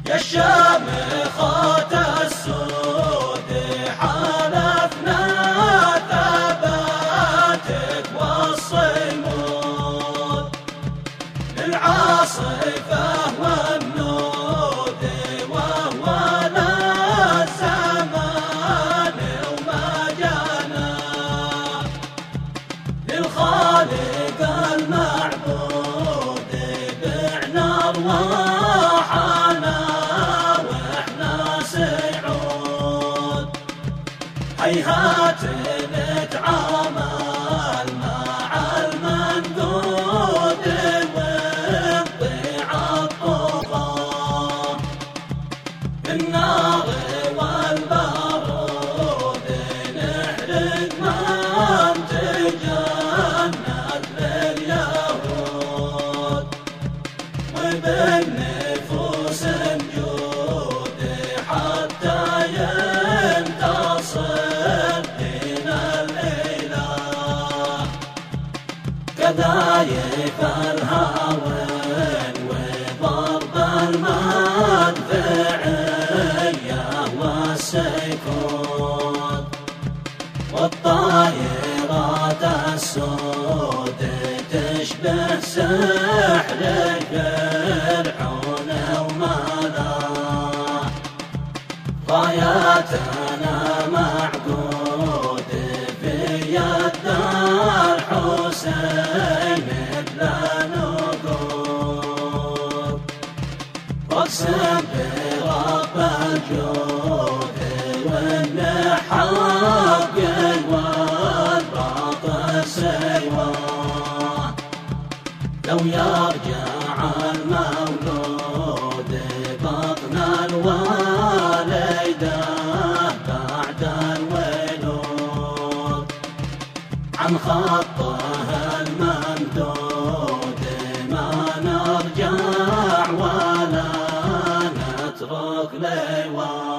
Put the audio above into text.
يا الشامخات السود حالفنا ثباتك والصمود للعاصفة والنود وهو الزمان وما جانا للخالق المعبود بعنا أرواحنا وإحنا سعود هيهات نتعامل مع المندود ونضيع الطغاة بالنار والبارود نحرق منتجنا لليهود وبالنفوس نجود حتى ينتصر دين الإله كذايف الهاون وضرب المدفعية والسيكون والطائرات السود تشبه سحر فرعون وملا راياتنا معقود في يد الحسين مثل نقود واقسم برب الجود والنحاق والباطل سيواه لو يرجع المولود بطن الوالده بعد الولود عن خطه الممدود ما نرجع ولا نترك ليواه